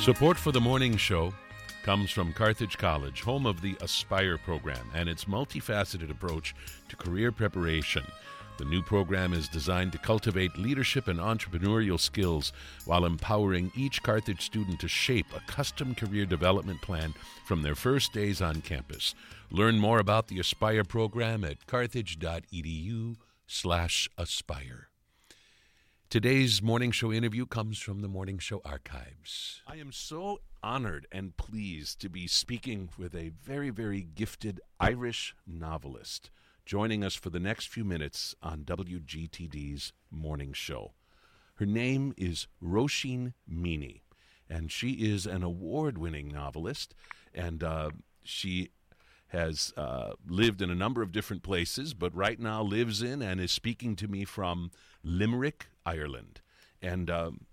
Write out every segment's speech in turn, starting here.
Support for the morning show comes from Carthage College, home of the Aspire program and its multifaceted approach to career preparation. The new program is designed to cultivate leadership and entrepreneurial skills while empowering each Carthage student to shape a custom career development plan from their first days on campus. Learn more about the Aspire program at carthage.edu/aspire. Today's morning show interview comes from the Morning Show archives. I am so honored and pleased to be speaking with a very, very gifted Irish novelist joining us for the next few minutes on WGTD's morning show. Her name is Roisin Meany, and she is an award-winning novelist, and she has lived in a number of different places, but right now lives in and is speaking to me from Limerick, Ireland. And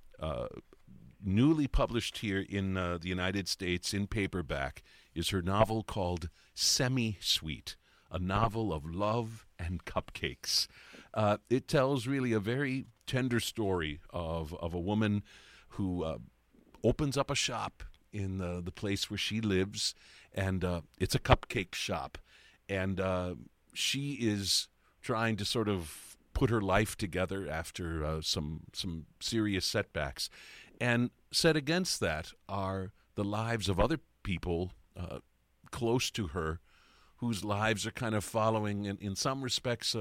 newly published here in the United States in paperback is her novel called Semi-Sweet, a novel of love and cupcakes. It tells really a very tender story of a woman who opens up a shop in the place where she lives, and it's a cupcake shop. And she is trying to sort of put her life together after some serious setbacks. And set against that are the lives of other people close to her, whose lives are kind of following, in some respects,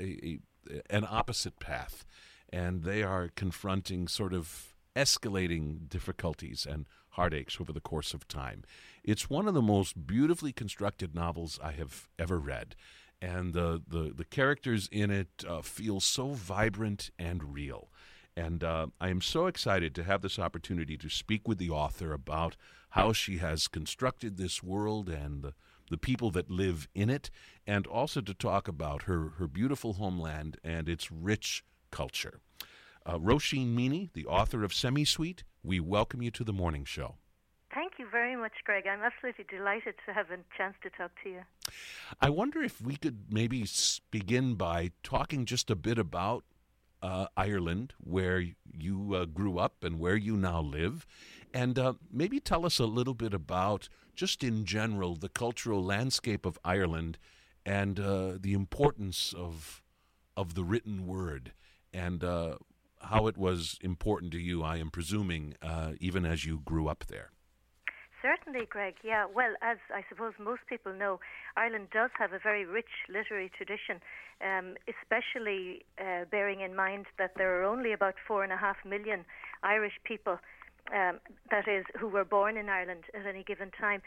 an opposite path. And they are confronting sort of escalating difficulties and heartaches over the course of time. It's one of the most beautifully constructed novels I have ever read. And the characters in it feel so vibrant and real. And I am so excited to have this opportunity to speak with the author about how she has constructed this world and the people that live in it, and also to talk about her beautiful homeland and its rich culture. Roisin Meany, the author of Semi-Sweet, we welcome you to the morning show. Thank you very much, Greg. I'm absolutely delighted to have a chance to talk to you. I wonder if we could maybe begin by talking just a bit about Ireland, where you grew up and where you now live, and maybe tell us a little bit about, just in general, the cultural landscape of Ireland and the importance of the written word, and how it was important to you, I am presuming, even as you grew up there. Certainly, Greg. Yeah, well, as I suppose most people know, Ireland does have a very rich literary tradition, especially bearing in mind that there are only about 4.5 million Irish people, that is, who were born in Ireland at any given time.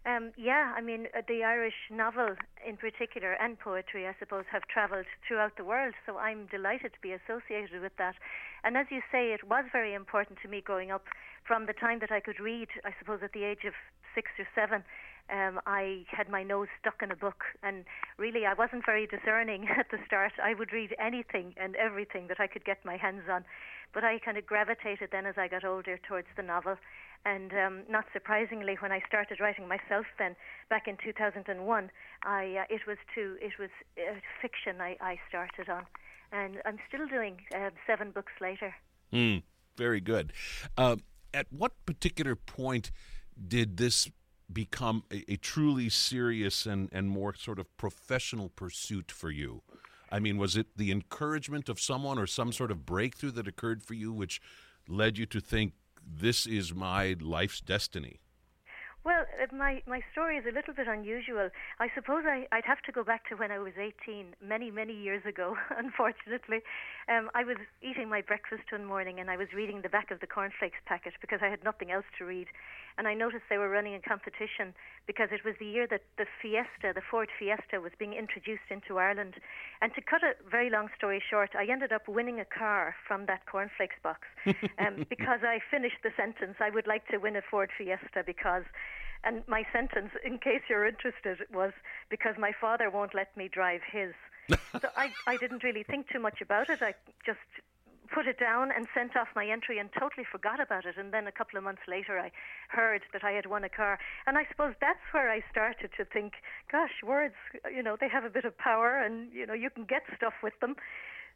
The Irish novel in particular, and poetry, I suppose, have travelled throughout the world, so I'm delighted to be associated with that. And as you say, it was very important to me growing up. From the time that I could read, I suppose at the age of 6 or 7, I had my nose stuck in a book, and really I wasn't very discerning at the start. I would read anything and everything that I could get my hands on, but I kind of gravitated then as I got older towards the novel. And not surprisingly, when I started writing myself then, back in 2001, it was fiction I started on. And I'm still doing 7 books later. Very good. At what particular point did this become a truly serious and more sort of professional pursuit for you? I mean, was it the encouragement of someone or some sort of breakthrough that occurred for you which led you to think, this is my life's destiny? Well, my story is a little bit unusual. I suppose I'd have to go back to when I was 18, many, many years ago, unfortunately. I was eating my breakfast one morning and I was reading the back of the cornflakes packet because I had nothing else to read. And I noticed they were running a competition because it was the year that the Ford Fiesta was being introduced into Ireland. And to cut a very long story short, I ended up winning a car from that cornflakes box because I finished the sentence, I would like to win a Ford Fiesta because... And my sentence, in case you're interested, was because my father won't let me drive his. So I didn't really think too much about it. I just put it down and sent off my entry and totally forgot about it. And then a couple of months later, I heard that I had won a car. And I suppose that's where I started to think, gosh, words, they have a bit of power and, you can get stuff with them.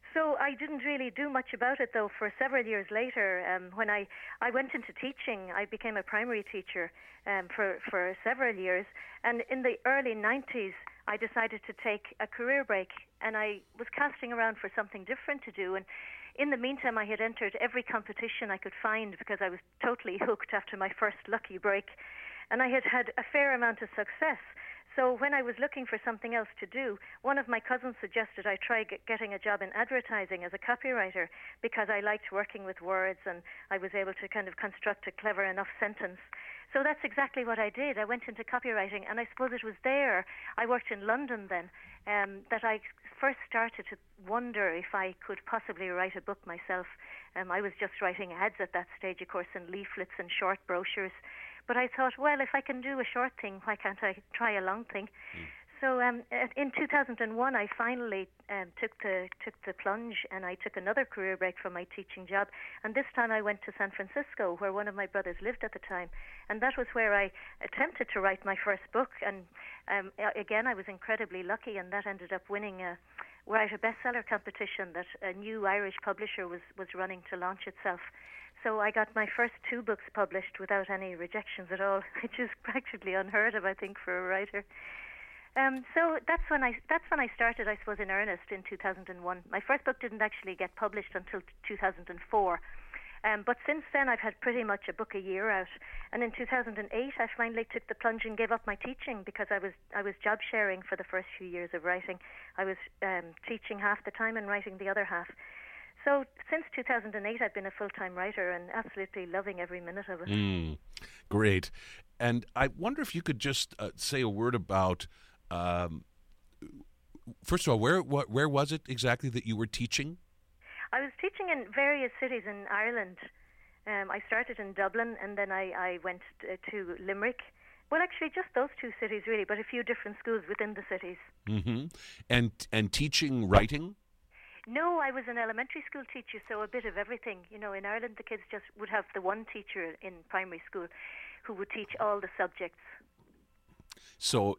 So I didn't really do much about it, though, for several years later. When I went into teaching, I became a primary teacher for several years. And in the early 90s, I decided to take a career break, and I was casting around for something different to do. And in the meantime, I had entered every competition I could find because I was totally hooked after my first lucky break. And I had had a fair amount of success. So when I was looking for something else to do, one of my cousins suggested I try getting a job in advertising as a copywriter because I liked working with words and I was able to kind of construct a clever enough sentence. So that's exactly what I did. I went into copywriting, and I suppose it was there, I worked in London then, that I first started to wonder if I could possibly write a book myself. I was just writing ads at that stage, of course, and leaflets and short brochures. But I thought, well, if I can do a short thing, why can't I try a long thing? So in 2001, I finally took the plunge, and I took another career break from my teaching job. And this time I went to San Francisco, where one of my brothers lived at the time. And that was where I attempted to write my first book. And again, I was incredibly lucky, and that ended up winning a writer bestseller competition that a new Irish publisher was running to launch itself. So I got my first 2 books published without any rejections at all, which is practically unheard of, I think, for a writer. So that's when I started, I suppose, in earnest in 2001. My first book didn't actually get published until 2004. But since then, I've had pretty much a book a year out. And in 2008, I finally took the plunge and gave up my teaching because I was job sharing for the first few years of writing. I was teaching half the time and writing the other half. So since 2008, I've been a full-time writer and absolutely loving every minute of it. Great. And I wonder if you could just say a word about, first of all, where was it exactly that you were teaching? I was teaching in various cities in Ireland. I started in Dublin, and then I went to Limerick. Well, actually, just those 2 cities, really, but a few different schools within the cities. Mm-hmm. And teaching writing? No, I was an elementary school teacher, so a bit of everything. You know, in Ireland, the kids just would have the one teacher in primary school who would teach all the subjects. So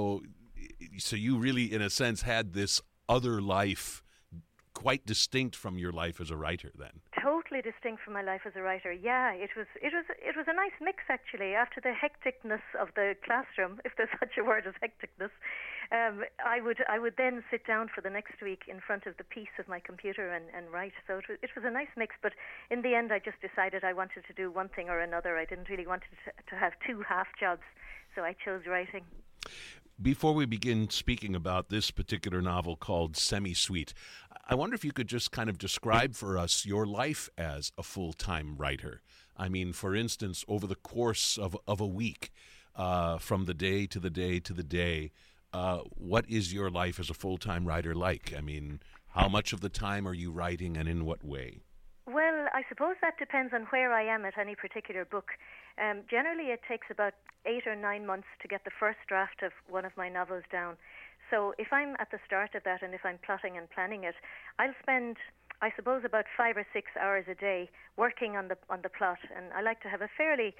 you really, in a sense, had this other life quite distinct from your life as a writer then. Totally distinct from my life as a writer. Yeah, it was a nice mix, actually. After the hecticness of the classroom, if there's such a word as hecticness, I would then sit down for the next week in front of the piece of my computer and write. So it was a nice mix, but in the end I just decided I wanted to do one thing or another. I didn't really want to have 2 half jobs, so I chose writing. Before we begin speaking about this particular novel called Semi-Sweet, I wonder if you could just kind of describe for us your life as a full-time writer. I mean, for instance, over the course of a week, from the day to the day to the day, what is your life as a full-time writer like? I mean, how much of the time are you writing and in what way? Well, I suppose that depends on where I am at any particular book. Generally, it takes about 8 or 9 months to get the first draft of one of my novels down. So if I'm at the start of that and if I'm plotting and planning it, I'll spend, I suppose, about 5 or 6 hours a day working on the plot. And I like to have a fairly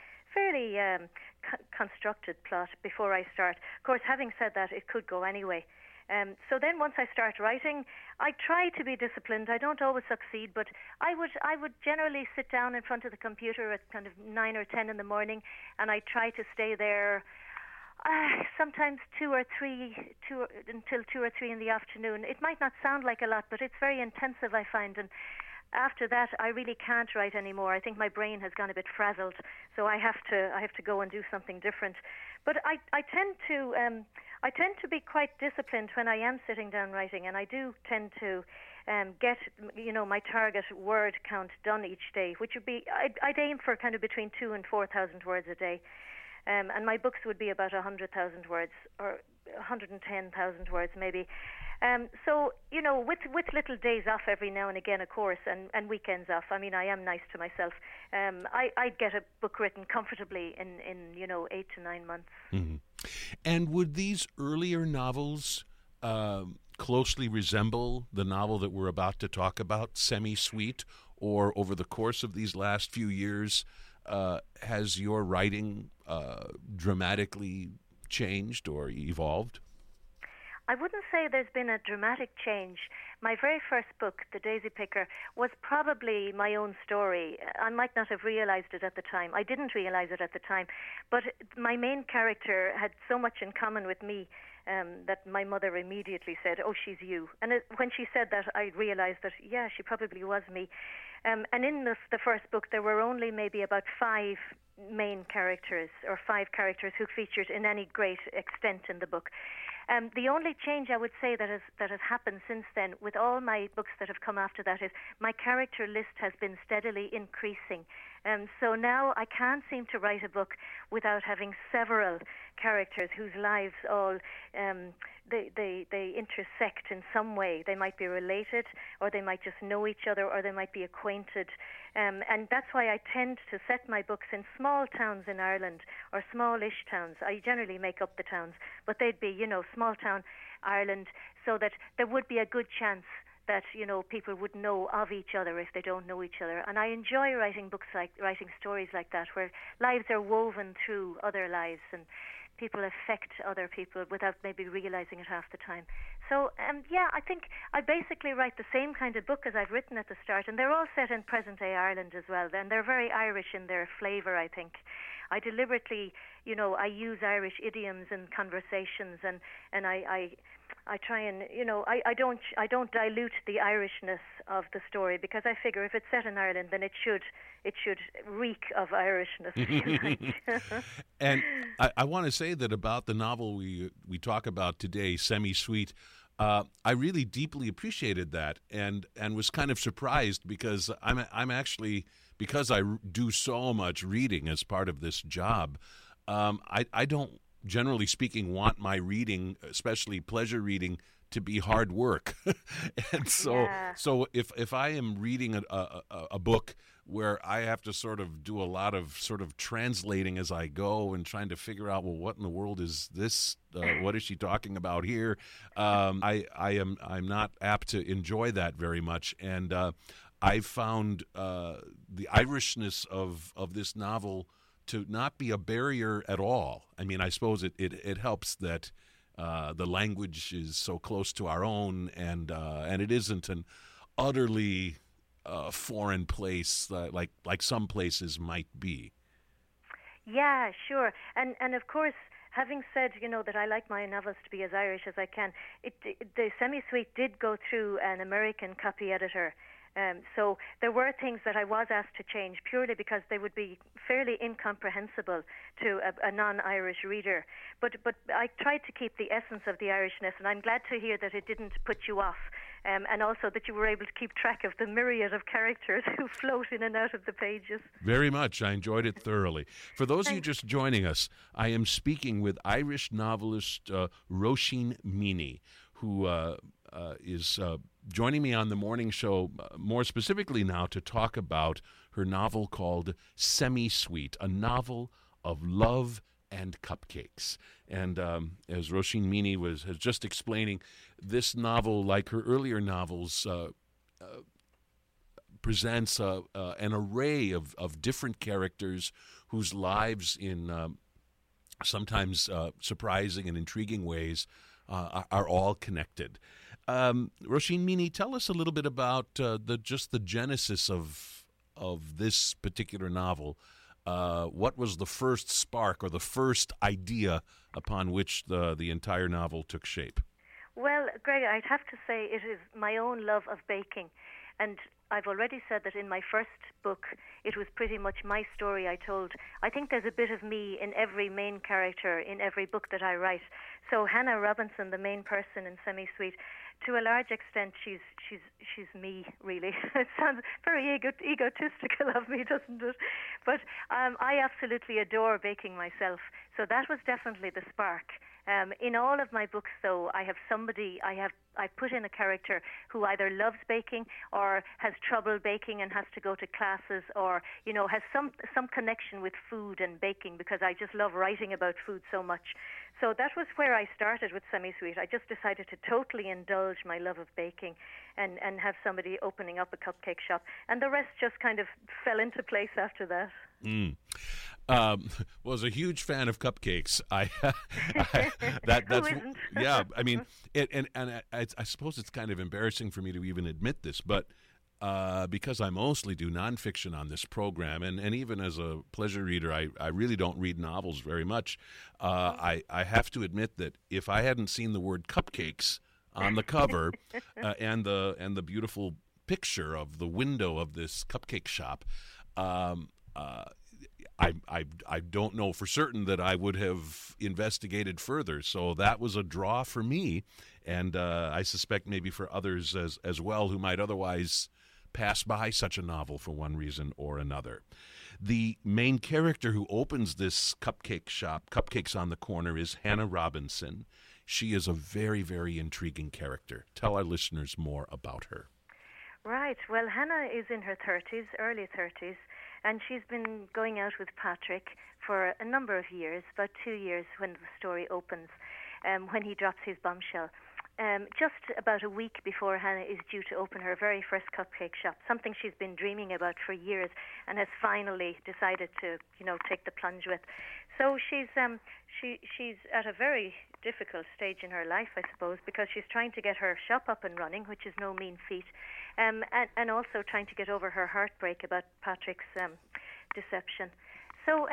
constructed plot before I start. Of course, having said that, it could go anyway. So then once I start writing, I try to be disciplined. I don't always succeed, but I would generally sit down in front of the computer at kind of 9 or 10 in the morning, and I try to stay there sometimes 2 or 3 until 2 or 3 in the afternoon. It might not sound like a lot, but it's very intensive, I find, and after that, I really can't write anymore. I think my brain has gone a bit frazzled, so I have to go and do something different. But I tend to be quite disciplined when I am sitting down writing, and I do tend to get my target word count done each day, which would be I'd aim for kind of between 2,000 and 4,000 words a day, and my books would be about 100,000 words or 110,000 words maybe. So, with little days off every now and again, of course, and weekends off. I mean, I am nice to myself. I'd get a book written comfortably in 8 to 9 months. Mm-hmm. And would these earlier novels closely resemble the novel that we're about to talk about, Semi-Sweet, or over the course of these last few years, has your writing dramatically changed or evolved? I wouldn't say there's been a dramatic change. My very first book, The Daisy Picker, was probably my own story. I might not have realized it at the time. I didn't realize it at the time. But my main character had so much in common with me that my mother immediately said, "Oh, she's you." And when she said that, I realized that, yeah, she probably was me. And in the first book, there were only maybe about 5 main characters, or 5 characters who featured in any great extent in the book. The only change I would say that has happened since then, with all my books that have come after that, is my character list has been steadily increasing. So now I can't seem to write a book without having several characters whose lives all they intersect in some way. They might be related, or they might just know each other, or they might be acquainted. And that's why I tend to set my books in small towns in Ireland, or smallish towns. I generally make up the towns, but they'd be, small town Ireland, so that there would be a good chance that, people would know of each other if they don't know each other. And I enjoy writing stories like that, where lives are woven through other lives, and people affect other people without maybe realizing it half the time. So, I think I basically write the same kind of book as I've written at the start, and they're all set in present-day Ireland as well. And they're very Irish in their flavour, I think. I deliberately, I use Irish idioms in conversations, and I try and, I don't dilute the Irishness of the story, because I figure if it's set in Ireland, then it should reek of Irishness, if you like. And I want to say that about the novel we talk about today, Semi-Sweet, I really deeply appreciated that, and was kind of surprised, because I'm actually, because I do so much reading as part of this job, I don't, generally speaking, want my reading, especially pleasure reading, to be hard work. And so if I am reading a book where I have to sort of do a lot of sort of translating as I go and trying to figure out, well, what in the world is this? What is she talking about here? I'm not apt to enjoy that very much. And I've found the Irishness of this novel to not be a barrier at all. I mean, I suppose it helps that the language is so close to our own, and it isn't an utterly foreign place like some places might be. Yeah, sure. And of course, having said, that I like my novels to be as Irish as I can, the Semi-Sweet did go through an American copy editor. So there were things that I was asked to change purely because they would be fairly incomprehensible to a non-Irish reader. But I tried to keep the essence of the Irishness, and I'm glad to hear that it didn't put you off, and also that you were able to keep track of the myriad of characters who float in and out of the pages. Very much. I enjoyed it thoroughly. For those of you just joining us, I am speaking with Irish novelist Roisin Meany, who is joining me on the morning show, more specifically now, to talk about her novel called Semi-Sweet, a novel of love and cupcakes. And as Roisin Meany was just explaining, this novel, like her earlier novels, presents an array of different characters whose lives, in sometimes surprising and intriguing ways, are all connected. Roisin Meany, tell us a little bit about the genesis of this particular novel. What was the first spark or the first idea upon which the entire novel took shape? Well, Greg, I'd have to say it is my own love of baking. And I've already said that in my first book, it was pretty much my story I told. I think there's a bit of me in every main character in every book that I write. So Hannah Robinson, the main person in Semi-Sweet, to a large extent, she's me, really. It sounds very egotistical of me, doesn't it? But I absolutely adore baking myself. So that was definitely the spark. In all of my books, though, I put in a character who either loves baking or has trouble baking and has to go to classes, or has some connection with food and baking, because I just love writing about food so much. So that was where I started with Semi-Sweet. I just decided to totally indulge my love of baking and have somebody opening up a cupcake shop, and the rest just kind of fell into place after that. Mm. Was a huge fan of cupcakes. That's Who isn't? yeah. I mean, I suppose it's kind of embarrassing for me to even admit this, but because I mostly do nonfiction on this program, and even as a pleasure reader, I really don't read novels very much. I have to admit that if I hadn't seen the word cupcakes on the cover and the beautiful picture of the window of this cupcake shop. I don't know for certain that I would have investigated further. So that was a draw for me, and I suspect maybe for others as well who might otherwise pass by such a novel for one reason or another. The main character who opens this cupcake shop, Cupcakes on the Corner, is Hannah Robinson. She is a very, very intriguing character. Tell our listeners more about her. Right. Well, Hannah is in her 30s, early 30s, and she's been going out with Patrick for a number of years, about 2 years when the story opens, when he drops his bombshell. Just about a week before Hannah is due to open her very first cupcake shop, something she's been dreaming about for years and has finally decided to, take the plunge with. So she's at a very difficult stage in her life, I suppose, because she's trying to get her shop up and running, which is no mean feat, and also trying to get over her heartbreak about Patrick's deception. So,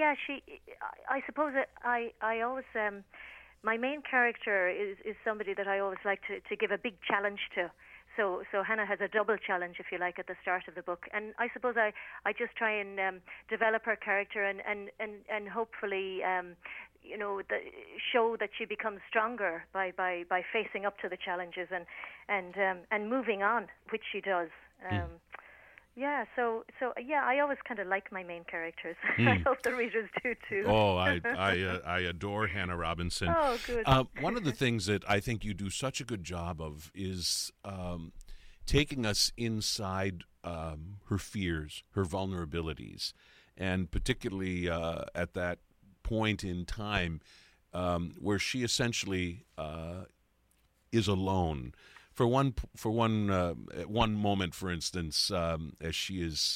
I suppose I always... my main character is somebody that I always like to give a big challenge to. So Hannah has a double challenge, if you like, at the start of the book. And I suppose I just try and develop her character and hopefully, show that she becomes stronger by facing up to the challenges and moving on, which she does. Yeah, so I always kind of like my main characters. I hope the readers do too. Oh, I adore Hannah Robinson. Oh, good. One of the things that I think you do such a good job of is taking us inside her fears, her vulnerabilities, and particularly at that point in time where she essentially is alone. For one moment, for instance, as she is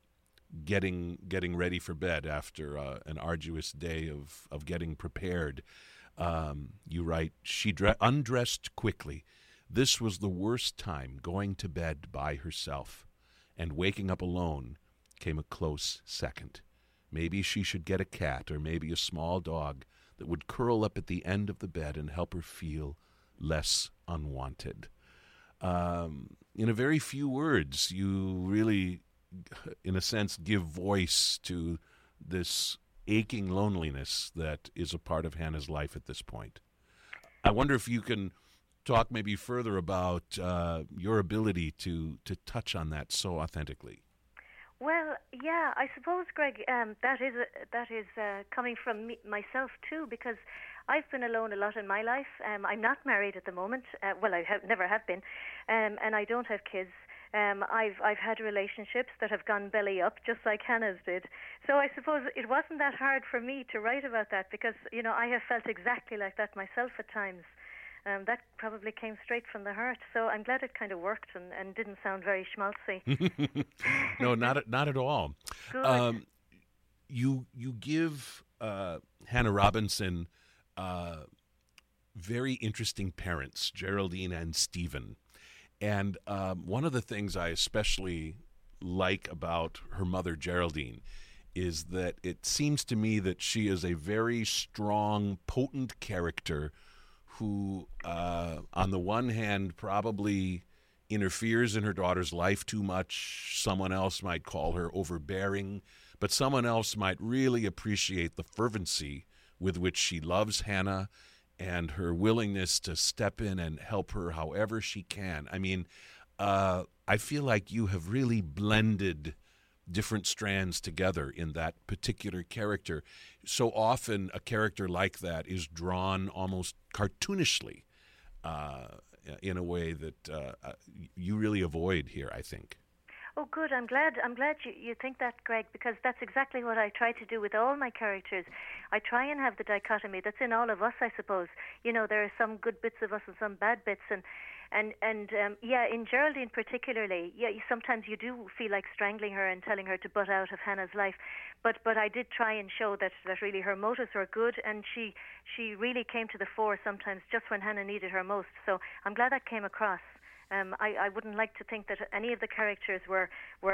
getting ready for bed after an arduous day of getting prepared, you write, she undressed quickly. This was the worst time, going to bed by herself, and waking up alone came a close second. Maybe she should get a cat or maybe a small dog that would curl up at the end of the bed and help her feel less unwanted. In a very few words, you really, in a sense, give voice to this aching loneliness that is a part of Hannah's life at this point. I wonder if you can talk maybe further about your ability to touch on that so authentically. Well, yeah, I suppose, Greg, that is coming from myself too, because I've been alone a lot in my life. I'm not married at the moment. I never have been, and I don't have kids. I've had relationships that have gone belly up, just like Hannah's did. So I suppose it wasn't that hard for me to write about that because I have felt exactly like that myself at times. That probably came straight from the heart. So I'm glad it kind of worked and didn't sound very schmaltzy. No, not at all. Good. You give Hannah Robinson very interesting parents, Geraldine and Stephen. And one of the things I especially like about her mother, Geraldine, is that it seems to me that she is a very strong, potent character who, on the one hand, probably interferes in her daughter's life too much. Someone else might call her overbearing, but someone else might really appreciate the fervency with which she loves Hannah and her willingness to step in and help her however she can. I mean, I feel like you have really blended different strands together in that particular character. So often a character like that is drawn almost cartoonishly in a way that you really avoid here, I think. Oh, good. I'm glad. You think that, Greg, because that's exactly what I try to do with all my characters. I try and have the dichotomy that's in all of us, I suppose. You know, there are some good bits of us and some bad bits, and yeah, in Geraldine particularly, yeah, sometimes you do feel like strangling her and telling her to butt out of Hannah's life, but I did try and show that really her motives were good, and she really came to the fore sometimes just when Hannah needed her most. So I'm glad that came across. I wouldn't like to think that any of the characters were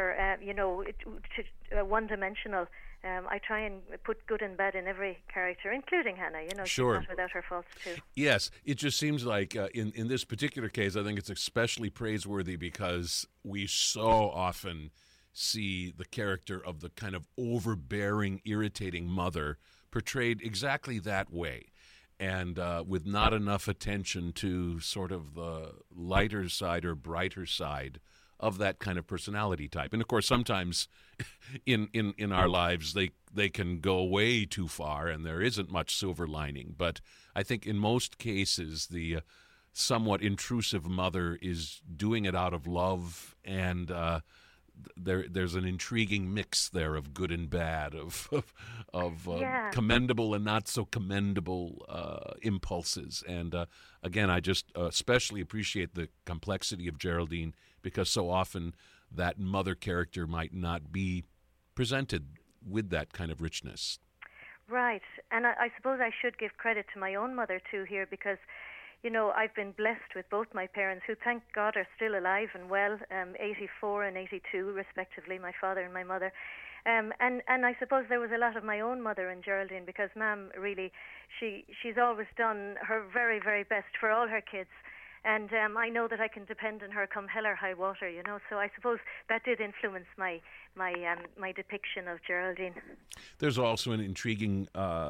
one-dimensional. I try and put good and bad in every character, including Hannah. You know, Sure. she's not without her faults too. Yes, it just seems like in this particular case, I think it's especially praiseworthy because we so often see the character of the kind of overbearing, irritating mother portrayed exactly that way. And with not enough attention to sort of the lighter side or brighter side of that kind of personality type. And of course, sometimes in our lives they can go way too far, and there isn't much silver lining. But I think in most cases, the somewhat intrusive mother is doing it out of love, and there's an intriguing mix there of good and bad, of Yeah. commendable and not so commendable impulses. And again, I just especially appreciate the complexity of Geraldine, because so often that mother character might not be presented with that kind of richness. Right, and I suppose I should give credit to my own mother too here, because you know, I've been blessed with both my parents, who, thank God, are still alive and well, 84 and 82, respectively, my father and my mother. And I suppose there was a lot of my own mother in Geraldine, because Mam really, she's always done her very, very best for all her kids. And I know that I can depend on her come hell or high water, you know. So I suppose that did influence my depiction of Geraldine. There's also an intriguing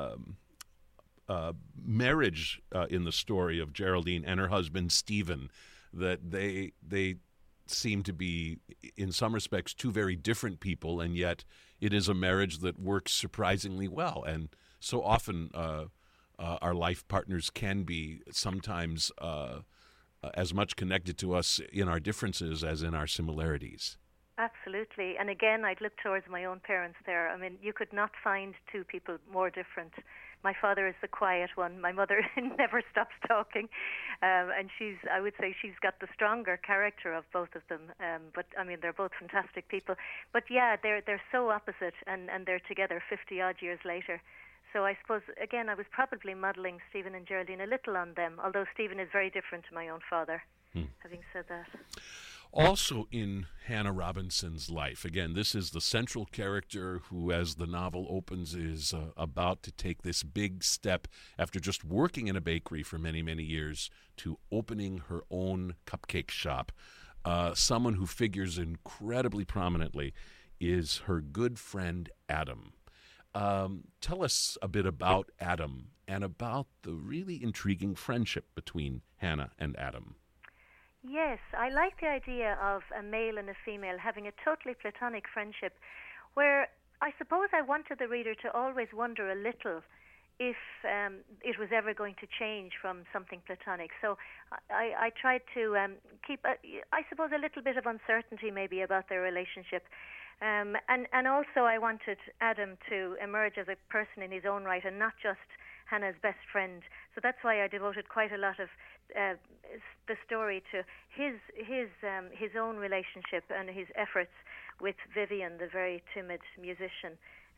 marriage in the story of Geraldine and her husband Stephen, that they seem to be in some respects two very different people, and yet it is a marriage that works surprisingly well. And so often our life partners can be sometimes as much connected to us in our differences as in our similarities. Absolutely. And again, I'd look towards my own parents there. I mean, you could not find two people more different. My father is the quiet one. My mother never stops talking. And I would say she's got the stronger character of both of them. But, I mean, they're both fantastic people. But, yeah, they're so opposite, and they're together 50-odd years later. So I suppose, again, I was probably modelling Stephen and Geraldine a little on them, although Stephen is very different to my own father, having said that. Also in Hannah Robinson's life, again, this is the central character who, as the novel opens, is about to take this big step after just working in a bakery for many, many years to opening her own cupcake shop. Someone who figures incredibly prominently is her good friend Adam. Tell us a bit about Adam and about the really intriguing friendship between Hannah and Adam. Yes, I like the idea of a male and a female having a totally platonic friendship, where I suppose I wanted the reader to always wonder a little if it was ever going to change from something platonic. So I tried to keep, I suppose, a little bit of uncertainty maybe about their relationship. And also I wanted Adam to emerge as a person in his own right and not just Hannah's best friend. So that's why I devoted quite a lot of the story to his own relationship and his efforts with Vivian, the very timid musician.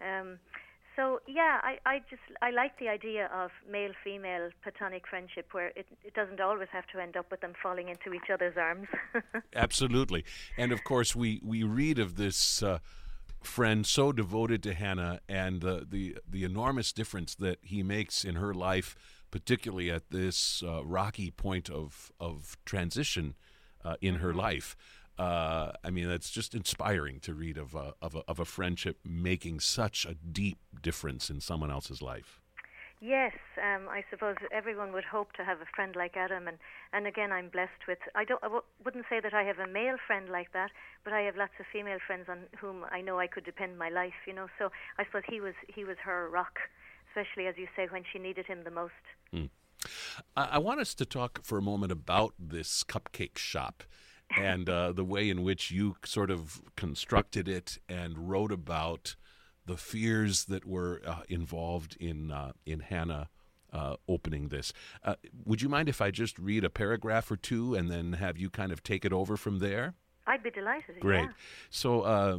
So yeah, I like the idea of male-female platonic friendship, where it doesn't always have to end up with them falling into each other's arms. Absolutely. And of course we read of this friend so devoted to Hannah, and the enormous difference that he makes in her life, particularly at this rocky point of transition in her life. I mean, it's just inspiring to read of a friendship making such a deep difference in someone else's life. Yes, I suppose everyone would hope to have a friend like Adam, and again, I'm blessed with. I wouldn't say that I have a male friend like that, but I have lots of female friends on whom I know I could depend my life. You know, so I suppose he was her rock, especially, as you say, when she needed him the most. I want us to talk for a moment about this cupcake shop. and the way in which you sort of constructed it and wrote about the fears that were involved in Hannah opening this. Would you mind if I just read a paragraph or two and then have you kind of take it over from there? I'd be delighted. Great. Yeah. So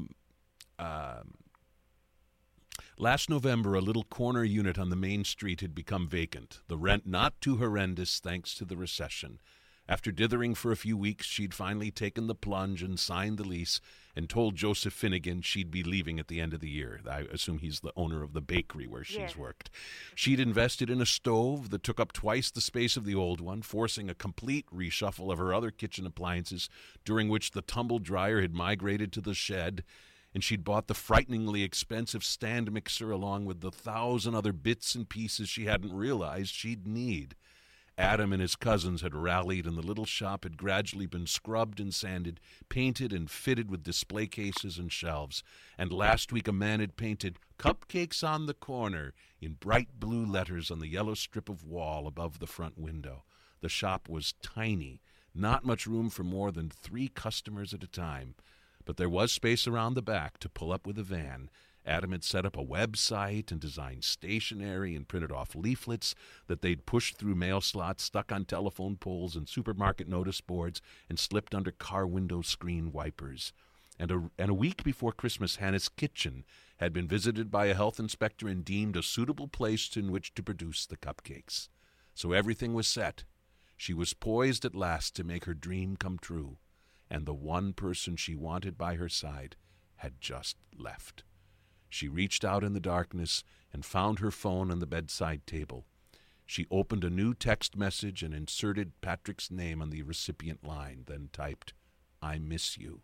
last November, a little corner unit on the main street had become vacant, the rent not too horrendous thanks to the recession. After dithering for a few weeks, she'd finally taken the plunge and signed the lease and told Joseph Finnegan she'd be leaving at the end of the year. I assume he's the owner of the bakery where she's worked. She'd invested in a stove that took up twice the space of the old one, forcing a complete reshuffle of her other kitchen appliances, during which the tumble dryer had migrated to the shed, and she'd bought the frighteningly expensive stand mixer along with the 1,000 other bits and pieces she hadn't realized she'd need. Adam and his cousins had rallied, and the little shop had gradually been scrubbed and sanded, painted and fitted with display cases and shelves. And last week a man had painted "Cupcakes on the Corner" in bright blue letters on the yellow strip of wall above the front window. The shop was tiny, not much room for more than 3 customers at a time. But there was space around the back to pull up with a van. Adam had set up a website and designed stationery and printed off leaflets that they'd pushed through mail slots, stuck on telephone poles and supermarket notice boards, and slipped under car window screen wipers. And a week before Christmas, Hannah's kitchen had been visited by a health inspector and deemed a suitable place in which to produce the cupcakes. So everything was set. She was poised at last to make her dream come true. And the one person she wanted by her side had just left. She reached out in the darkness and found her phone on the bedside table. She opened a new text message and inserted Patrick's name on the recipient line, then typed, "I miss you."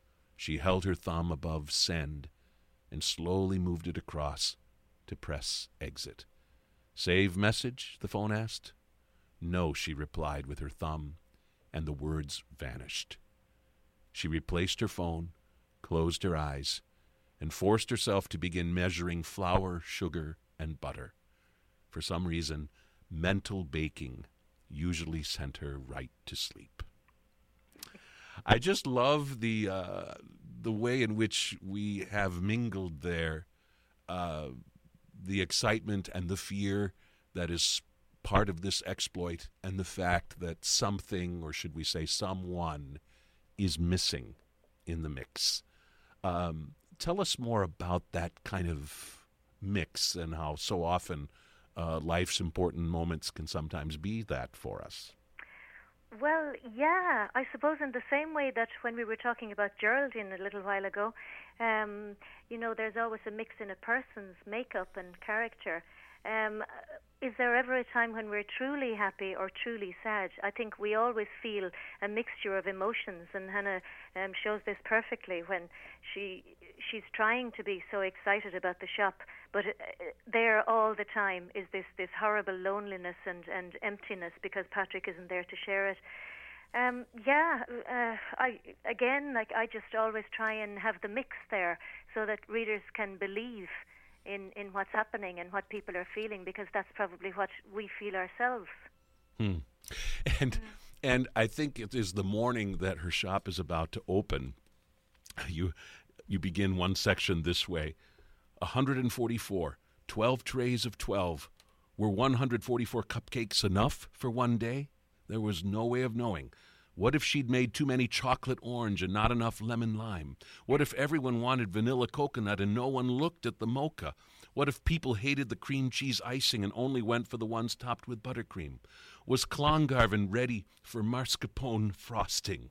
She held her thumb above send and slowly moved it across to press exit. "Save message?" the phone asked. "No," she replied with her thumb, and the words vanished. She replaced her phone, closed her eyes, and forced herself to begin measuring flour, sugar, and butter. For some reason, mental baking usually sent her right to sleep. I just love the way in which we have mingled there, the excitement and the fear that is part of this exploit, and the fact that something, or should we say someone, is missing in the mix. Tell us more about that kind of mix and how so often life's important moments can sometimes be that for us. Well, yeah, I suppose in the same way that when we were talking about Geraldine a little while ago, there's always a mix in a person's makeup and character. Is there ever a time when we're truly happy or truly sad? I think we always feel a mixture of emotions, and Hannah shows this perfectly when she's trying to be so excited about the shop, but there all the time is this horrible loneliness and emptiness because Patrick isn't there to share it. I just always try and have the mix there so that readers can believe in what's happening and what people are feeling, because that's probably what we feel ourselves. And I think it is the morning that her shop is about to open. You begin one section this way: 144, 12 trays of 12. Were 144 cupcakes enough for one day? There was no way of knowing. What if she'd made too many chocolate orange and not enough lemon lime? What if everyone wanted vanilla coconut and no one looked at the mocha? What if people hated the cream cheese icing and only went for the ones topped with buttercream? Was Clongarvan ready for mascarpone frosting?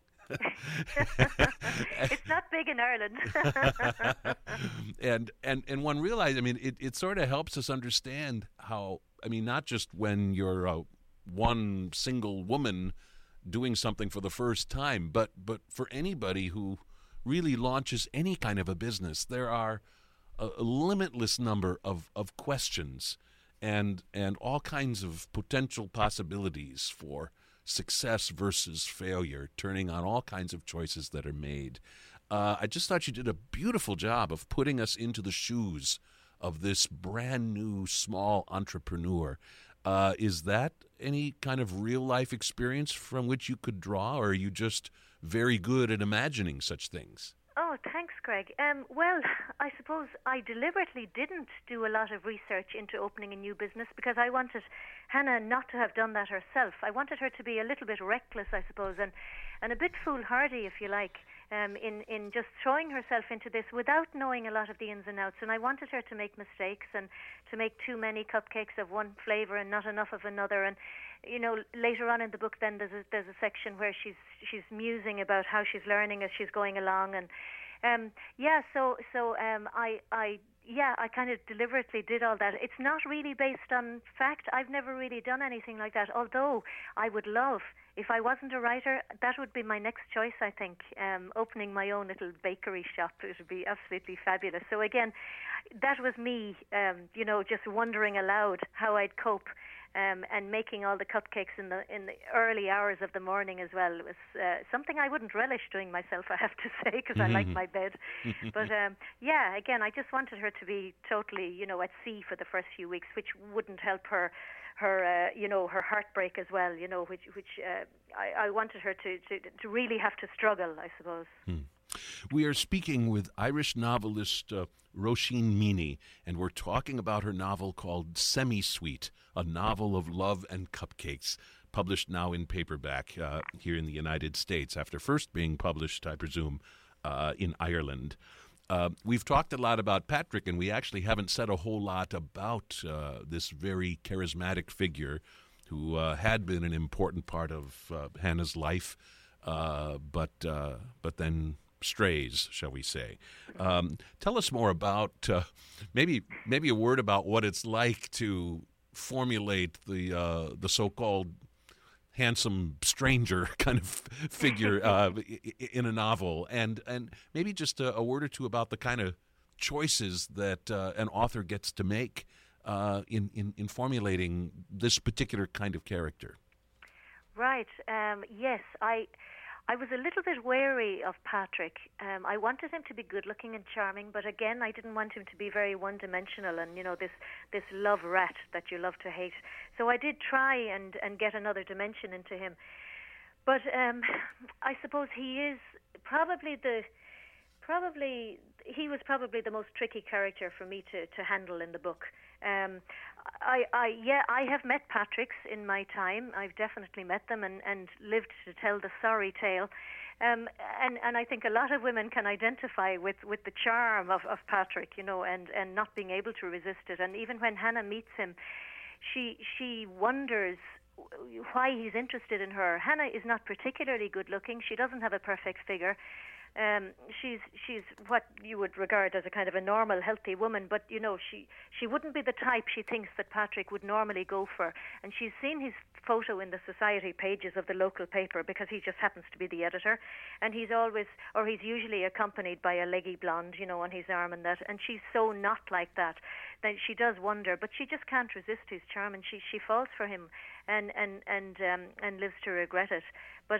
It's not big in Ireland. and one realized, it sort of helps us understand how, not just when you're one single woman doing something for the first time, but for anybody who really launches any kind of a business, there are a limitless number of questions and all kinds of potential possibilities for success versus failure, turning on all kinds of choices that are made. I just thought you did a beautiful job of putting us into the shoes of this brand new small entrepreneur. Is that any kind of real-life experience from which you could draw, or are you just very good at imagining such things? Oh, thanks, Greg. Well, I suppose I deliberately didn't do a lot of research into opening a new business because I wanted Hannah not to have done that herself. I wanted her to be a little bit reckless, I suppose, and a bit foolhardy, if you like, in just throwing herself into this without knowing a lot of the ins and outs. And I wanted her to make mistakes and to make too many cupcakes of one flavor and not enough of another. And later on in the book, then there's a section where she's musing about how she's learning as she's going along, and I kind of deliberately did all that. It's not really based on fact. I've never really done anything like that, although I would love, if I wasn't a writer, that would be my next choice, I think, opening my own little bakery shop. It would be absolutely fabulous. So again, that was me, just wondering aloud how I'd cope. And making all the cupcakes in the early hours of the morning as well was something I wouldn't relish doing myself, I have to say, because I like my bed. But again, I just wanted her to be totally, at sea for the first few weeks, which wouldn't help her heartbreak as well. Which I wanted her to really have to struggle, I suppose. We are speaking with Irish novelist Roisin Meany, and we're talking about her novel called Semi-Sweet, a novel of love and cupcakes, published now in paperback here in the United States, after first being published, I presume, in Ireland. We've talked a lot about Patrick, and we actually haven't said a whole lot about this very charismatic figure who had been an important part of Hannah's life, but then strays, shall we say. Tell us more about maybe a word about what it's like to formulate the so-called handsome stranger kind of figure in a novel, and maybe just a word or two about the kind of choices that an author gets to make in formulating this particular kind of character. Right. Yes, I was a little bit wary of Patrick. I wanted him to be good-looking and charming, but again, I didn't want him to be very one-dimensional and, this love rat that you love to hate. So I did try and get another dimension into him. But I suppose he is probably the most tricky character for me to handle in the book. I have met Patricks in my time. I've definitely met them and lived to tell the sorry tale. And I think a lot of women can identify with the charm of Patrick, and not being able to resist it. And even when Hannah meets him, she wonders why he's interested in her. Hannah is not particularly good looking. She doesn't have a perfect figure. She's what you would regard as a kind of a normal, healthy woman, but she wouldn't be the type she thinks that Patrick would normally go for. And she's seen his photo in the society pages of the local paper because he just happens to be the editor, and he's usually accompanied by a leggy blonde, on his arm and that. And she's so not like that she does wonder, but she just can't resist his charm, and she falls for him and lives to regret it. But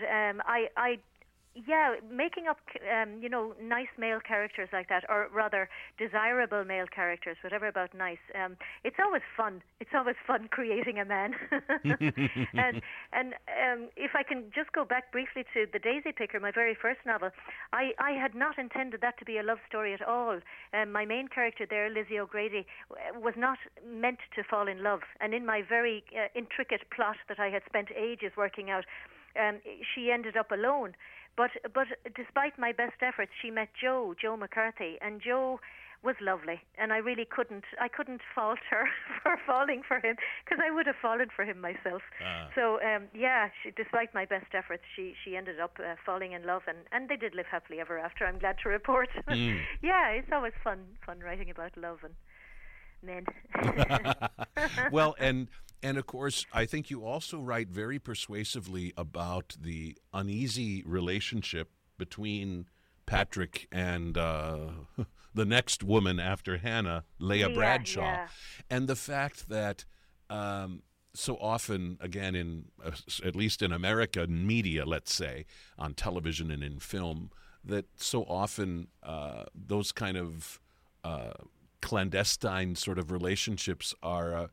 making up, nice male characters like that, or rather desirable male characters, whatever about nice. It's always fun. It's always fun creating a man. and if I can just go back briefly to The Daisy Picker, my very first novel, I had not intended that to be a love story at all. My main character there, Lizzie O'Grady, was not meant to fall in love. And in my very intricate plot that I had spent ages working out, she ended up alone. But despite my best efforts, she met Joe McCarthy, and Joe was lovely, and I really couldn't fault her for falling for him, because I would have fallen for him myself. So despite my best efforts, she ended up falling in love, and they did live happily ever after, I'm glad to report. Yeah, it's always fun writing about love and men. Well, and of course, I think you also write very persuasively about the uneasy relationship between Patrick and the next woman after Hannah, Leah Bradshaw. Yeah. And the fact that so often, again, at least in American media, let's say, on television and in film, that so often those kind of clandestine sort of relationships are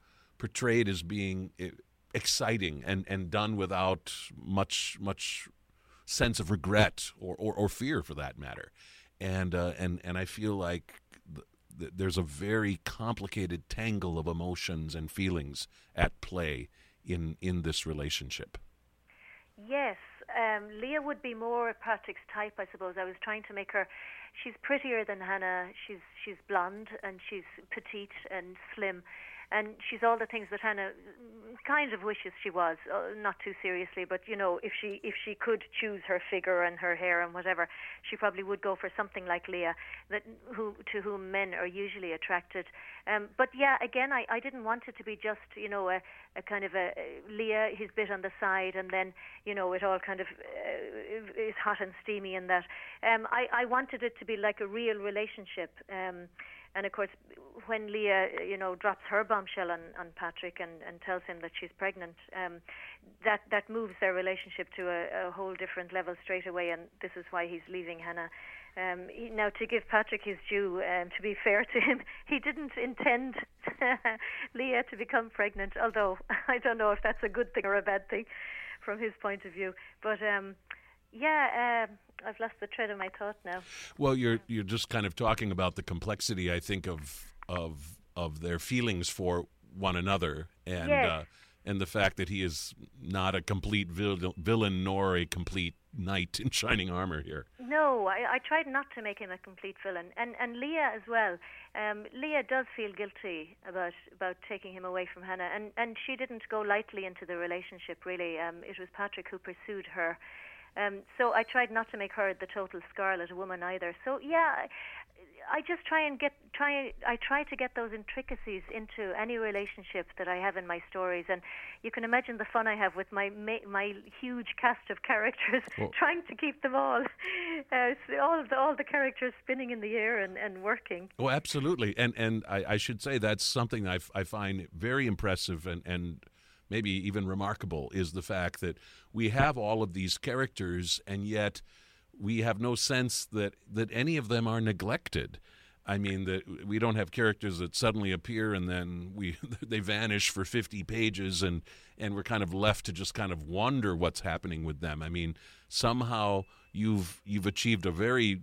portrayed as being exciting and done without much sense of regret or fear, for that matter. And I feel like there's a very complicated tangle of emotions and feelings at play in this relationship. Yes, Leah would be more Patrick's type, I suppose. I was trying to make her. She's prettier than Hannah. She's blonde and she's petite and slim, and she's all the things that Hannah kind of wishes she was. Not too seriously, but if she could choose her figure and her hair and whatever, she probably would go for something like Leah, to whom men are usually attracted. But yeah, again, I didn't want it to be just a kind of a Leah, his bit on the side, and then it all kind of is hot and steamy and that. I wanted it to be like a real relationship. And of course, when Leah, drops her bombshell on Patrick and tells him that she's pregnant, that moves their relationship to a whole different level straight away, and this is why he's leaving Hannah. Now, to give Patrick his due, to be fair to him, he didn't intend Leah to become pregnant, although I don't know if that's a good thing or a bad thing from his point of view. But I've lost the thread of my thought now. Well, you're just kind of talking about the complexity, I think, of their feelings for one another, and yes. And the fact that he is not a complete villain nor a complete knight in shining armor here. No, I tried not to make him a complete villain, and Leah as well. Leah does feel guilty about taking him away from Hannah, and she didn't go lightly into the relationship. Really, it was Patrick who pursued her. So I tried not to make her the total Scarlet woman either. So yeah, I just try to get those intricacies into any relationship that I have in my stories, and you can imagine the fun I have with my huge cast of characters, trying to keep them all the characters spinning in the air and working. Oh, absolutely, and I should say that's something I find very impressive and maybe even remarkable, is the fact that we have all of these characters, and yet we have no sense that any of them are neglected. I mean, that we don't have characters that suddenly appear and then they vanish for 50 pages and we're kind of left to just kind of wonder what's happening with them. I mean, somehow you've achieved a very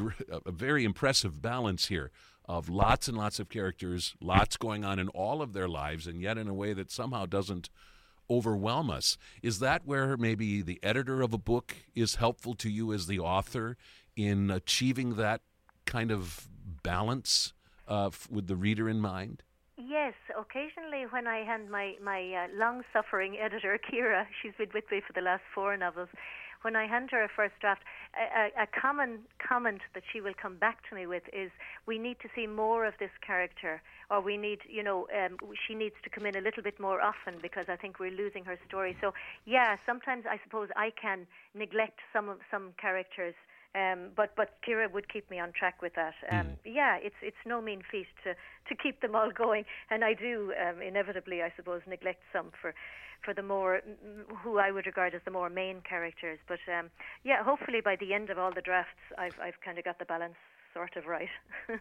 impressive balance here of lots and lots of characters, lots going on in all of their lives, and yet in a way that somehow doesn't overwhelm us. Is that where maybe the editor of a book is helpful to you as the author in achieving that kind of balance with the reader in mind? Yes, occasionally when I hand my long-suffering editor, Kira, she's been with me for the last 4 novels, when I hand her a first draft, a common comment that she will come back to me with is, we need to see more of this character, or we need, she needs to come in a little bit more often because I think we're losing her story. So, yeah, sometimes I suppose I can neglect some characters, but Kira would keep me on track with that. Yeah, it's no mean feat to keep them all going, and I do inevitably, I suppose, neglect some for the more, who I would regard as the more main characters. But yeah, hopefully by the end of all the drafts, I've kind of got the balance sort of right.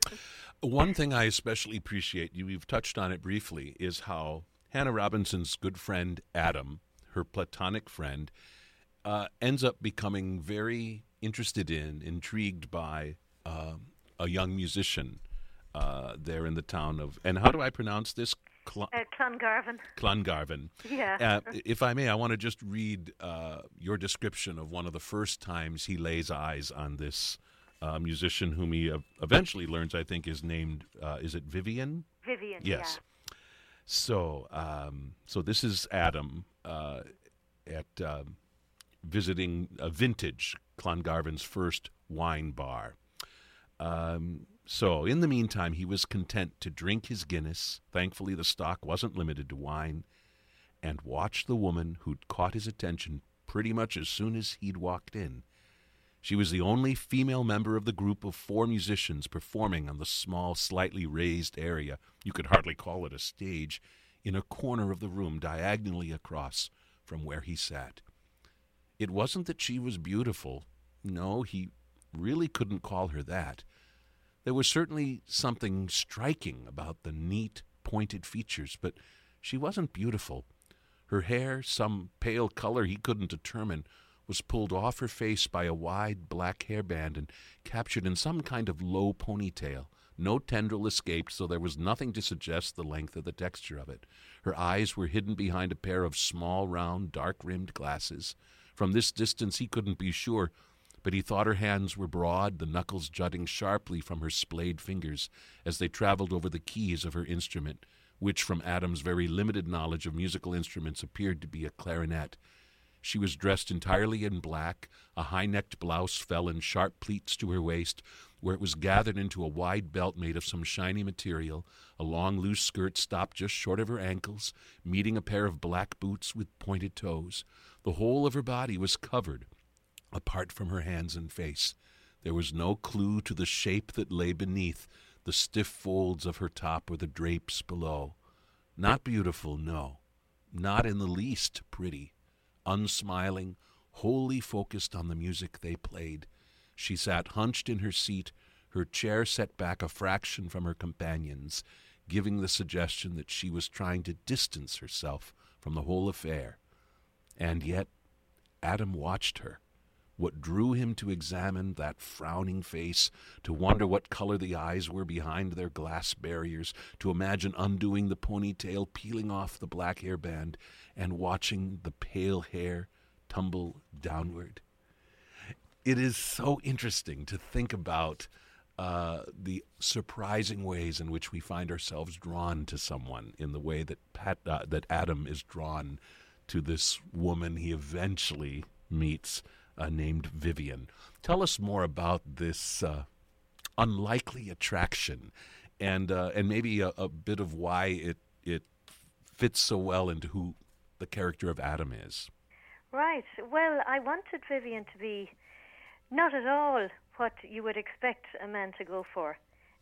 One thing I especially appreciate, you've touched on it briefly, is how Hannah Robinson's good friend Adam, her platonic friend, ends up becoming very intrigued by a young musician there in the town of, and how do I pronounce this? Clongarvan. Clongarvan. Yeah. If I may, I want to just read your description of one of the first times he lays eyes on this musician whom he eventually learns, I think, is named, is it Vivian? Vivian, yes. Yeah. So this is Adam at visiting Vintage, Clongarvan's first wine bar. So in the meantime, he was content to drink his Guinness. Thankfully, the stock wasn't limited to wine, and watch the woman who'd caught his attention pretty much as soon as he'd walked in. She was the only female member of the group of 4 musicians performing on the small, slightly raised area, you could hardly call it a stage, in a corner of the room diagonally across from where he sat. It wasn't that she was beautiful. No, he really couldn't call her that. There was certainly something striking about the neat, pointed features, but She wasn't beautiful. Her hair, some pale color he couldn't determine, was pulled off her face by a wide black hairband and captured in some kind of low ponytail. No tendril escaped, so there was nothing to suggest the length or the texture of it. Her eyes were hidden behind a pair of small, round, dark-rimmed glasses. From this distance he couldn't be sure, but he thought her hands were broad, the knuckles jutting sharply from her splayed fingers as they traveled over the keys of her instrument, which, from Adam's very limited knowledge of musical instruments, appeared to be a clarinet. She was dressed entirely in black. A high-necked blouse fell in sharp pleats to her waist, where it was gathered into a wide belt made of some shiny material. A long, loose skirt stopped just short of her ankles, meeting a pair of black boots with pointed toes. The whole of her body was covered, apart from her hands and face. There was no clue to the shape that lay beneath, the stiff folds of her top or the drapes below. Not beautiful, no. Not in the least pretty. Unsmiling, wholly focused on the music they played. She sat hunched in her seat, her chair set back a fraction from her companions, giving the suggestion that she was trying to distance herself from the whole affair. And yet Adam watched her. What drew him to examine that frowning face, to wonder what color the eyes were behind their glass barriers, to imagine undoing the ponytail, peeling off the black hairband, and watching the pale hair tumble downward. It is so interesting to think about the surprising ways in which we find ourselves drawn to someone, in the way that that Adam is drawn to this woman he eventually meets, named Vivian. Tell us more about this unlikely attraction, and maybe a bit of why it fits so well into who the character of Adam is. Right. Well, I wanted Vivian to be not at all what you would expect a man to go for.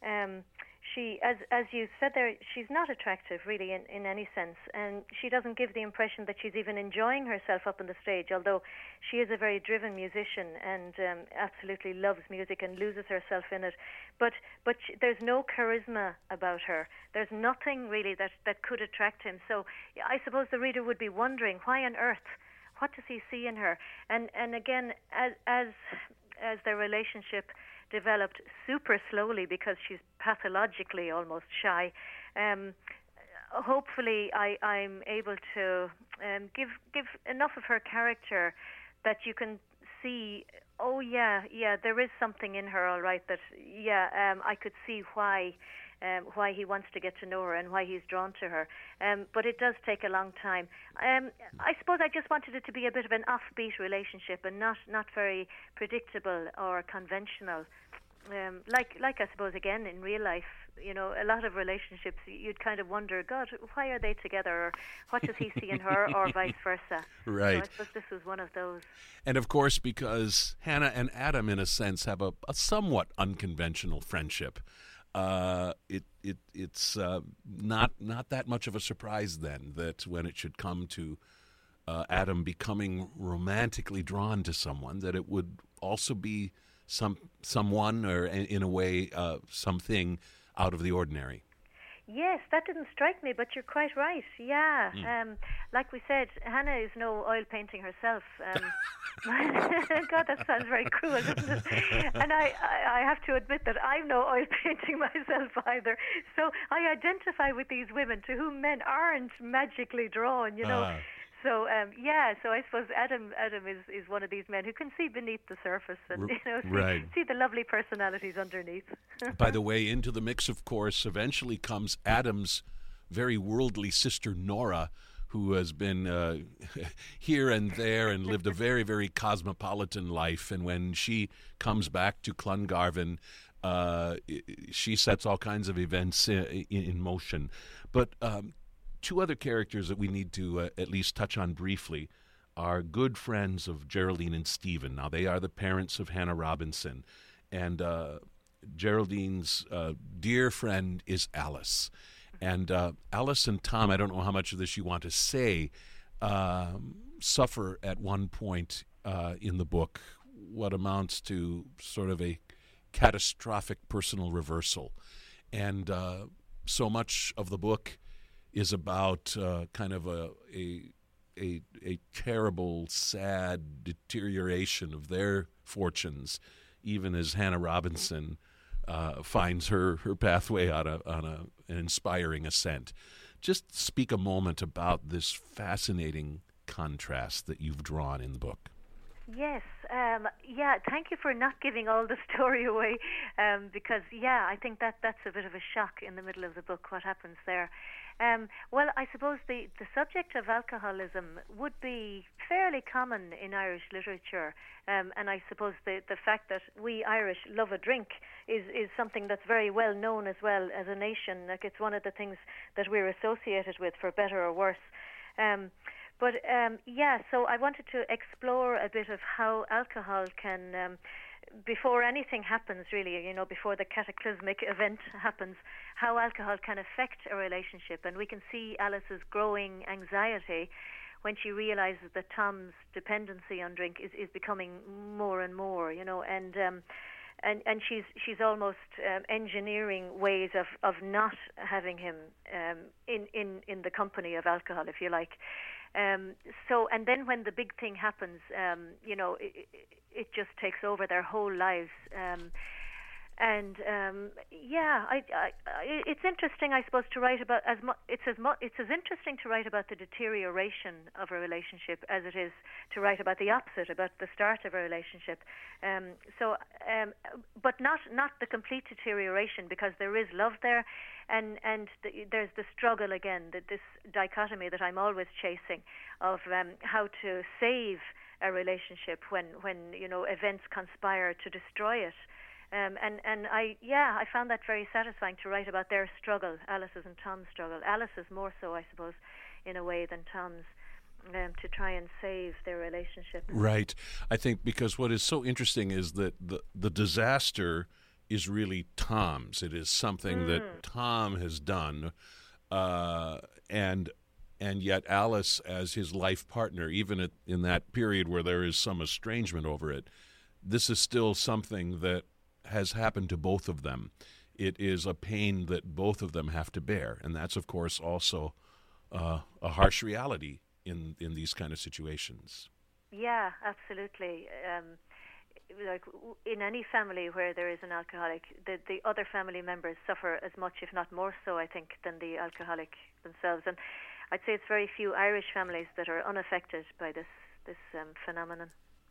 She, as you said there, she's not attractive really in any sense, and she doesn't give the impression that she's even enjoying herself up on the stage, although she is a very driven musician and absolutely loves music and loses herself in it. But there's no charisma about her. There's nothing really that could attract him. So I suppose the reader would be wondering, why on earth? What does he see in her? And again, as their relationship developed super slowly, because she's pathologically almost shy, hopefully I'm able to give enough of her character that you can see, oh yeah, there is something in her, all right, that I could see why he wants to get to know her and why he's drawn to her. But it does take a long time. I suppose I just wanted it to be a bit of an offbeat relationship and not very predictable or conventional. Like I suppose, again, in real life, you know, a lot of relationships, you'd kind of wonder, God, why are they together? Or what does he see in her, or vice versa? Right. So I suppose this was one of those. And of course, because Hannah and Adam, in a sense, have a somewhat unconventional friendship, it's not that much of a surprise then that when it should come to Adam becoming romantically drawn to someone, that it would also be someone, or in a way something out of the ordinary. Yes, that didn't strike me, but you're quite right. Yeah, like we said, Hannah is no oil painting herself. God, that sounds very cruel, doesn't it? And I have to admit that I'm no oil painting myself either. So I identify with these women to whom men aren't magically drawn, you know. So so I suppose Adam is one of these men who can see beneath the surface and see the lovely personalities underneath. By the way, into the mix, of course, eventually comes Adam's very worldly sister Nora, who has been here and there and lived a very, very cosmopolitan life. And when she comes back to Clongarvan, she sets all kinds of events in motion. But two other characters that we need to at least touch on briefly are good friends of Geraldine and Stephen. Now, they are the parents of Hannah Robinson. And Geraldine's dear friend is Alice. And Alice and Tom, I don't know how much of this you want to say, suffer at one point in the book what amounts to sort of a catastrophic personal reversal. And so much of the book is about kind of a terrible, sad deterioration of their fortunes, even as Hannah Robinson finds her pathway on an inspiring ascent. Just speak a moment about this fascinating contrast that you've drawn in the book. Yes, thank you for not giving all the story away, because, I think that's a bit of a shock in the middle of the book, what happens there. Well, I suppose the subject of alcoholism would be fairly common in Irish literature, and I suppose the fact that we Irish love a drink is something that's very well known as well as a nation. Like, it's one of the things that we're associated with, for better or worse. So I wanted to explore a bit of how alcohol can, before anything happens really, before the cataclysmic event happens, how alcohol can affect a relationship. And we can see Alice's growing anxiety when she realizes that Tom's dependency on drink is becoming more and more, and she's almost engineering ways of not having him in the company of alcohol, if you like. And then when the big thing happens, it just takes over their whole lives. It's interesting, I suppose, to write about it's as interesting to write about the deterioration of a relationship as it is to write about the opposite, about the start of a relationship. But not the complete deterioration, because there is love there, and there's the struggle again, this dichotomy that I'm always chasing of how to save a relationship when events conspire to destroy it. I found that very satisfying to write about their struggle, Alice's and Tom's struggle. Alice's more so, I suppose, in a way than Tom's, to try and save their relationship. Right. I think because what is so interesting is that the disaster is really Tom's. It is something that Tom has done, and yet Alice, as his life partner, even in that period where there is some estrangement over it, this is still something that has happened to both of them. It is a pain that both of them have to bear, and that's, of course, also a harsh reality in these kind of situations. Yeah, absolutely. Like in any family where there is an alcoholic, the other family members suffer as much, if not more so, I think, than the alcoholic themselves. And I'd say it's very few Irish families that are unaffected by this phenomenon.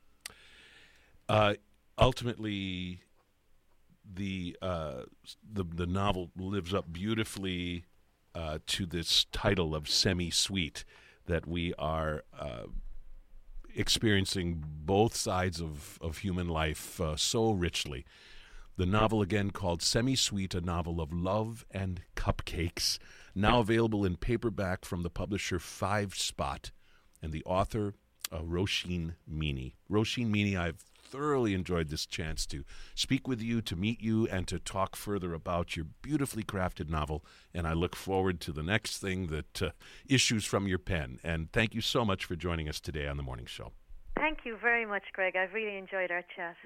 Ultimately, the novel lives up beautifully to this title of semi-sweet, that we are experiencing both sides of human life so richly. The novel, again, called Semi-Sweet, a novel of love and cupcakes, now available in paperback from the publisher Five Spot, and the author, Roisin Meany. Roisin Meany, I've thoroughly enjoyed this chance to speak with you, to meet you, and to talk further about your beautifully crafted novel, and I look forward to the next thing that issues from your pen. And thank you so much for joining us today on The Morning Show. Thank you very much, Greg. I've really enjoyed our chat.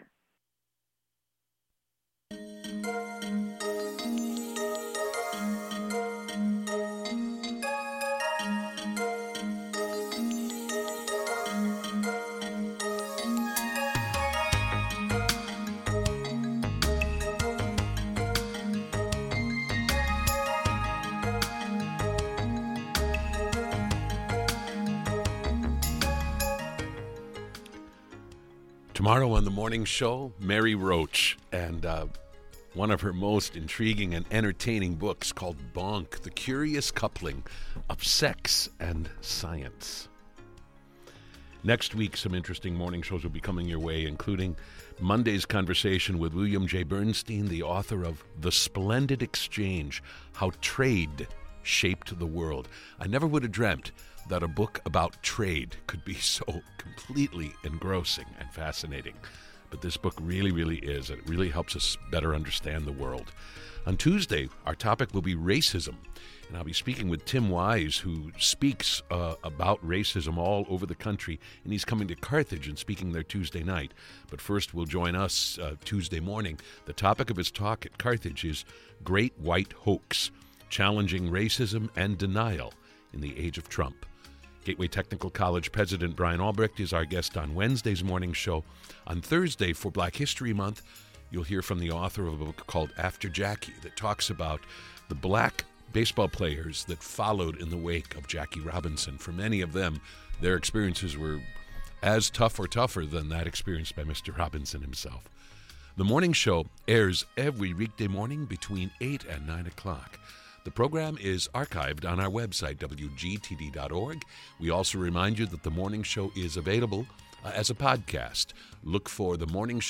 Tomorrow on The Morning Show, Mary Roach, and one of her most intriguing and entertaining books called Bonk, The Curious Coupling of Sex and Science. Next week, some interesting morning shows will be coming your way, including Monday's conversation with William J. Bernstein, the author of The Splendid Exchange, How Trade Shaped the World. I never would have dreamt that a book about trade could be so completely engrossing and fascinating. But this book really, really is. It really helps us better understand the world. On Tuesday, our topic will be racism. And I'll be speaking with Tim Wise, who speaks about racism all over the country. And he's coming to Carthage and speaking there Tuesday night. But first, will join us Tuesday morning. The topic of his talk at Carthage is Great White Hoax. Challenging Racism and Denial in the Age of Trump. Gateway Technical College President Brian Albrecht is our guest on Wednesday's morning show. On Thursday, for Black History Month, you'll hear from the author of a book called After Jackie that talks about the black baseball players that followed in the wake of Jackie Robinson. For many of them, their experiences were as tough or tougher than that experienced by Mr. Robinson himself. The morning show airs every weekday morning between 8 and 9 o'clock. The program is archived on our website, wgtd.org. We also remind you that the morning show is available as a podcast. Look for the morning show